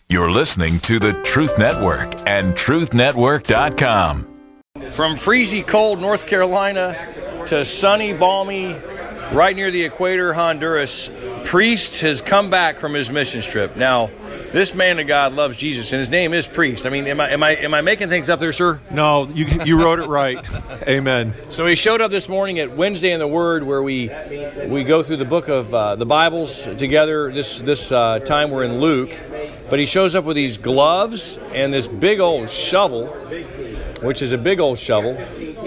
You're listening to the Truth Network and truthnetwork.com. From freezy cold North Carolina to sunny, balmy, right near the equator, Honduras, Priest has come back from his mission trip. Now, this man of God loves Jesus, and his name is Priest. I mean, am I making things up there, sir? No, you wrote it right. Amen. So he showed up this morning at Wednesday in the Word, where we go through the book of the Bibles together. This time we're in Luke, but he shows up with these gloves and this big old shovel, which is a big old shovel.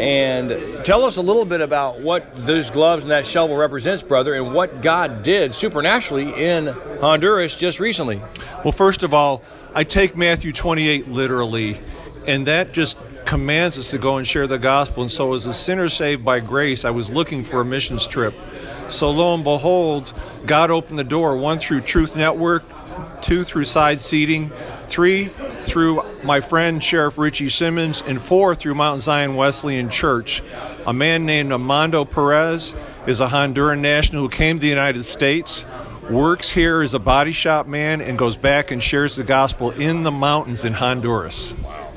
And tell us a little bit about what those gloves and that shovel represents, brother, and what God did supernaturally in Honduras just recently. Well, first of all, I take Matthew 28 literally, and that just commands us to go and share the gospel. And so as a sinner saved by grace, I was looking for a missions trip. So lo and behold, God opened the door, 1 through Truth Network, 2 through Side Seating, 3 through my friend Sheriff Richie Simmons, and 4 through Mount Zion Wesleyan Church. A man named Armando Perez is a Honduran national who came to the United States, works here as a body shop man, and goes back and shares the gospel in the mountains in Honduras.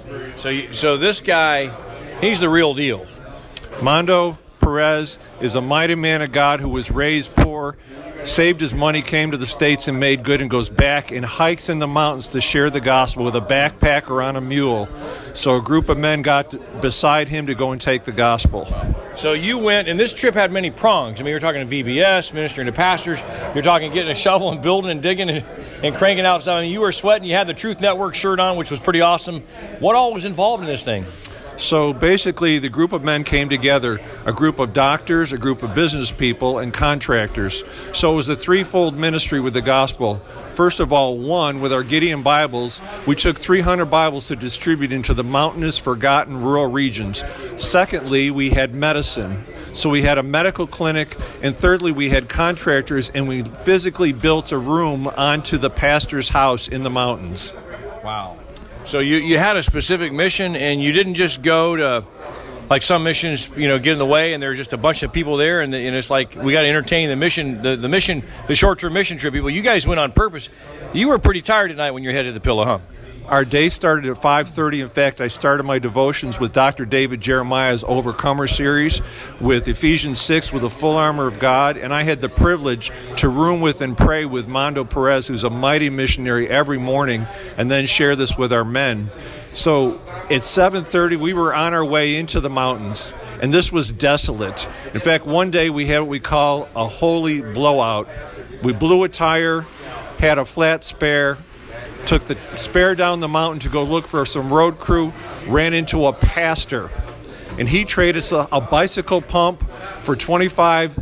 So this guy, he's the real deal. Armando Perez is a mighty man of God who was raised poor, saved his money, came to the States and made good, and goes back and hikes in the mountains to share the gospel with a backpack or on a mule. So a group of men got beside him to go and take the gospel. So you went, and this trip had many prongs. I mean, you're talking to VBS, ministering to pastors. You're talking getting a shovel and building and digging and cranking out stuff. I mean, you were sweating. You had the Truth Network shirt on, which was pretty awesome. What all was involved in this thing? So basically, the group of men came together, a group of doctors, a group of business people, and contractors. So it was a threefold ministry with the gospel. First of all, one, with our Gideon Bibles, we took 300 Bibles to distribute into the mountainous, forgotten rural regions. Secondly, we had medicine. So we had a medical clinic. And thirdly, we had contractors, and we physically built a room onto the pastor's house in the mountains. Wow. So you had a specific mission, and you didn't just go to, like some missions, get in the way, and there's just a bunch of people there, and it's like we got to entertain the mission, the short-term mission trip people. You guys went on purpose. You were pretty tired at night when you're headed to the pillow, huh? Our day started at 5:30. In fact, I started my devotions with Dr. David Jeremiah's Overcomer series with Ephesians 6 with the full armor of God. And I had the privilege to room with and pray with Armando Perez, who's a mighty missionary, every morning, and then share this with our men. So at 7:30, we were on our way into the mountains, and this was desolate. In fact, one day we had what we call a holy blowout. We blew a tire, had a flat spare, took the spare down the mountain to go look for some road crew, ran into a pastor, and he traded us a bicycle pump for 25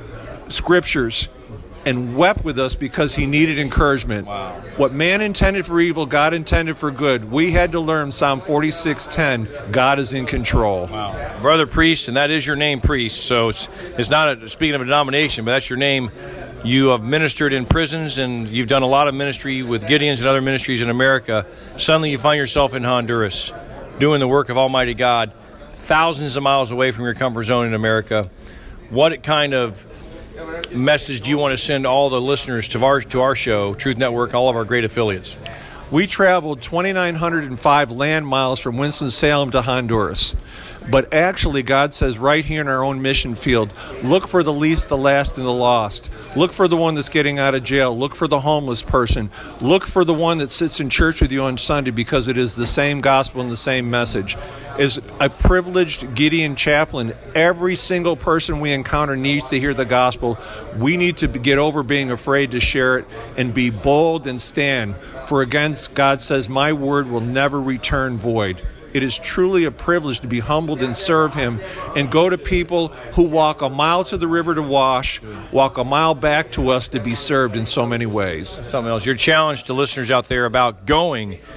scriptures and wept with us because he needed encouragement. Wow. What man intended for evil, God intended for good. We had to learn Psalm 46:10, God is in control. Wow. Brother Priest, and that is your name, Priest. So it's not speaking of a denomination, but that's your name. You have ministered in prisons, and you've done a lot of ministry with Gideons and other ministries in America. Suddenly you find yourself in Honduras doing the work of Almighty God, thousands of miles away from your comfort zone in America. What kind of message do you want to send all the listeners to our show, Truth Network, all of our great affiliates? We traveled 2,905 land miles from Winston-Salem to Honduras. But actually, God says right here in our own mission field, look for the least, the last, and the lost. Look for the one that's getting out of jail. Look for the homeless person. Look for the one that sits in church with you on Sunday, because it is the same gospel and the same message. As a privileged Gideon chaplain, every single person we encounter needs to hear the gospel. We need to get over being afraid to share it and be bold and stand. For again, God says, my word will never return void. It is truly a privilege to be humbled and serve him and go to people who walk a mile to the river to wash, walk a mile back to us to be served in so many ways. Something else. Your challenge to listeners out there about go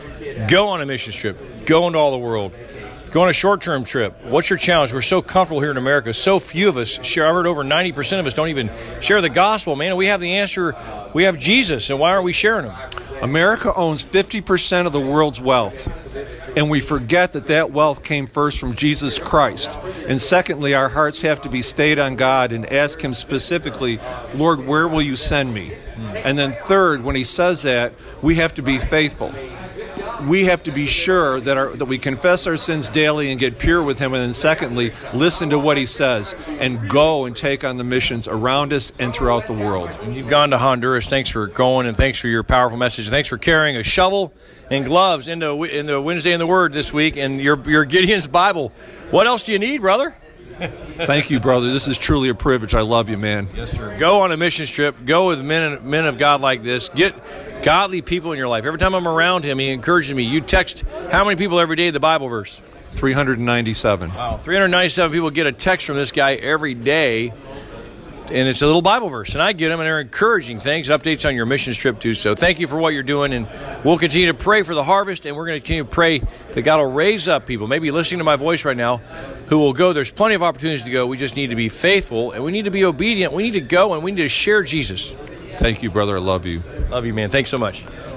on a mission trip, go into all the world, go on a short-term trip. What's your challenge? We're so comfortable here in America. So few of us share. I've heard over 90% of us don't even share the gospel. Man, we have the answer. We have Jesus, and why aren't we sharing him? America owns 50% of the world's wealth. And we forget that wealth came first from Jesus Christ. And secondly, our hearts have to be stayed on God and ask him specifically, Lord, where will you send me? And then third, when he says that, we have to be faithful. We have to be sure that we confess our sins daily and get pure with him. And then secondly, listen to what he says and go and take on the missions around us and throughout the world. And you've gone to Honduras. Thanks for going, and thanks for your powerful message. Thanks for carrying a shovel and gloves into Wednesday in the Word this week and your Gideon's Bible. What else do you need, brother? Thank you, brother. This is truly a privilege. I love you, man. Yes, sir. Go on a mission trip. Go with men of God like this. Get godly people in your life. Every time I'm around him, he encourages me. You text how many people every day the Bible verse? 397. Wow, 397 people get a text from this guy every day, and it's a little Bible verse. And I get them, and they're encouraging things, updates on your mission trip, too. So thank you for what you're doing, and we'll continue to pray for the harvest, and we're going to continue to pray that God will raise up people, maybe listening to my voice right now, who will go. There's plenty of opportunities to go. We just need to be faithful, and we need to be obedient. We need to go, and we need to share Jesus. Thank you, brother. I love you. Love you, man. Thanks so much.